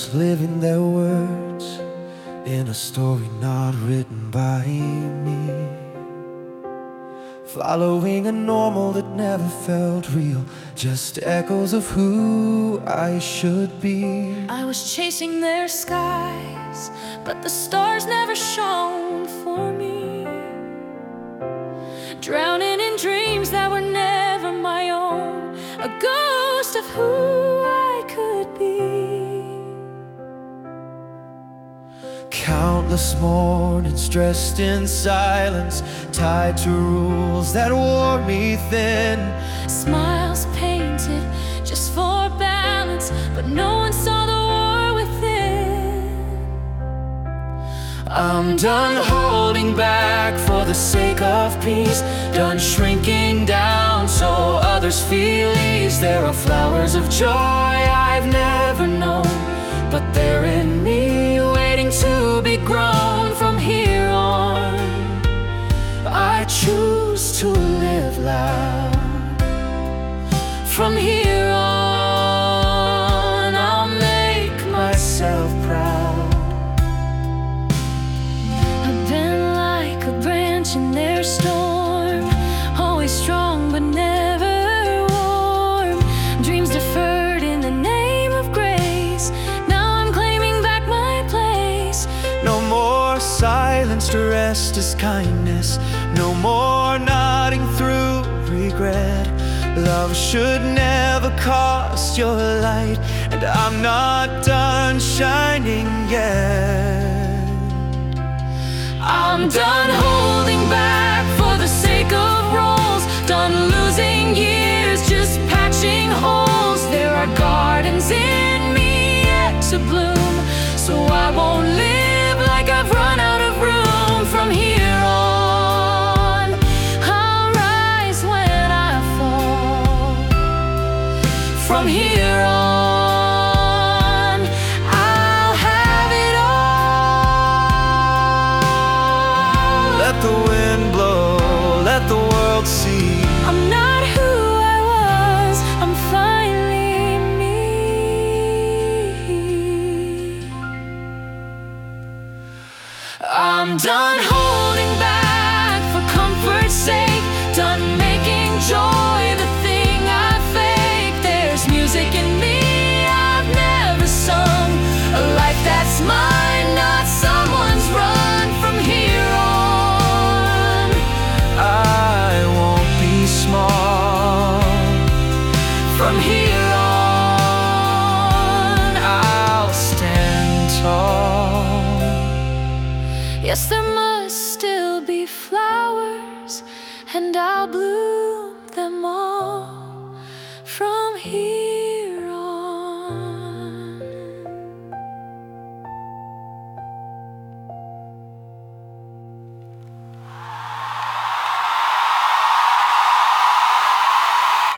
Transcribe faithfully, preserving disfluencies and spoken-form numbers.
just living their words in a story not written by me, following a normal that never felt real, just echoes of who I should be. I was chasing their skies, but the stars never shone for me, drowning in dreams that were never my own, a ghost of who I could be. Countless mornings dressed in silence, tied to rules that wore me thin. Smiles painted just for balance, but no one saw the war within. I'm done holding back for the sake of peace, done shrinking down so others feel ease. There are flowers of joy I've never known, but they're in me, waiting to be grown. From here on, I choose to live loud. From here on, I'll make myself proud. I've been like a branch in their storm, always strong but never warm. Dreams deferred in the name of grace, now I'm claiming back my place. No more silence dressed as kindness, no more nodding through regret. Love should never cost your light, and I'm not done shining yet. I'm done holding back for the sake of roles, done losing years, just patching holes. There are gardens in me yet to bloom, so I won't live like I've run out of room. From here on, I'll rise when I fall. From here on, I'll have it all. Let the wind blow, let the world see. I'm not who I was, I'm finally me. I'm done holding back for comfort's sake, done making joy the thing I fake. There's music in me I've never sung, a life that's mine, not someone's run. From here on, I won't be small. From here on, I'll stand tall. yes, there must still be flowers, and I'll bloom them all. From here